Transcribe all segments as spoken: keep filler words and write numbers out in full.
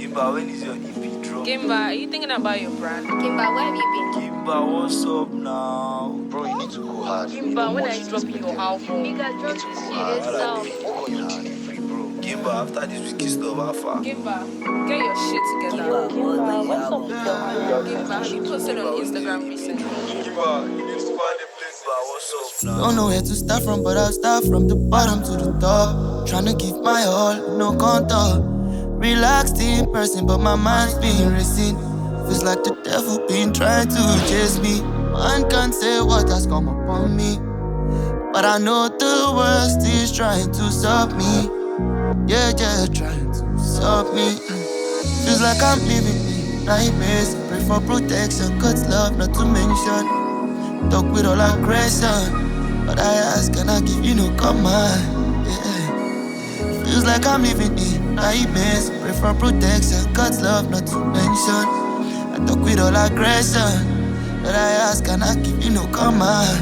Kimba, when is your E P drop? Kimba, are you thinking about your brand? Kimba, where have you been? Kimba, what's up now? Bro, you need to go hard. Kimba, when are you dropping your album? Nigga, drop this shit What itself. I work on your delivery, bro. Kimba, after this wicked stuff, how far? Kimba, get your shit together. Kimba, what's up with your Kimba, have you posted on Instagram recently? Kimba, you need to find a place. Kimba, what's up now? Don't know where to start from, but I'll start from the bottom to the top. Tryna give my all, no contour. Relaxed in person, but my mind's been racing. Feels like the devil been trying to chase me. Man can't say what has come upon me, but I know the worst is trying to stop me. Yeah, yeah, trying to stop me. Feels like I'm living in nightmares. Pray for protection, God's love not to mention. Talk with all aggression, but I ask, can I give you no command? Yeah. Feels like I'm living in nightmares. Pray for protection, God's love not to mention. I talk with all aggression, but I ask, can I give you no command?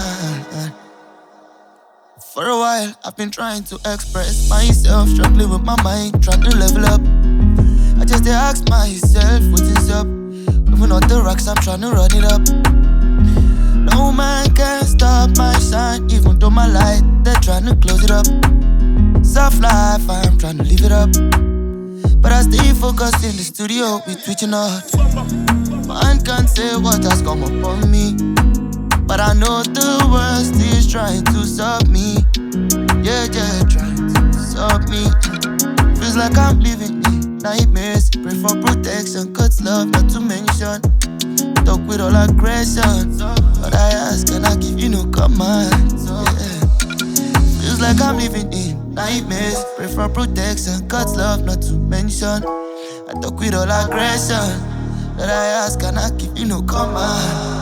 For a while, I've been trying to express myself, struggling with my mind, trying to level up. I just dey ask myself, what is up? Moving on the rocks, I'm trying to run it up. No man can stop my shine, even though my light, they're trying to close it up. Soft life, I'm trying to live it up. But I stay focused in the studio, we twitching out. Man can't say what has come upon me, but I know the worst is trying to stop me. Yeah, yeah, trying to stop me. Feels like I'm living in nightmares. Pray for protection, God's love not to mention. Talk with all aggression, but I ask, can I give you no command? Yeah. Feels like I'm living in nightmares. Pray for protection, God's love not to mention. I talk with all aggression, but I ask, can I give you no command?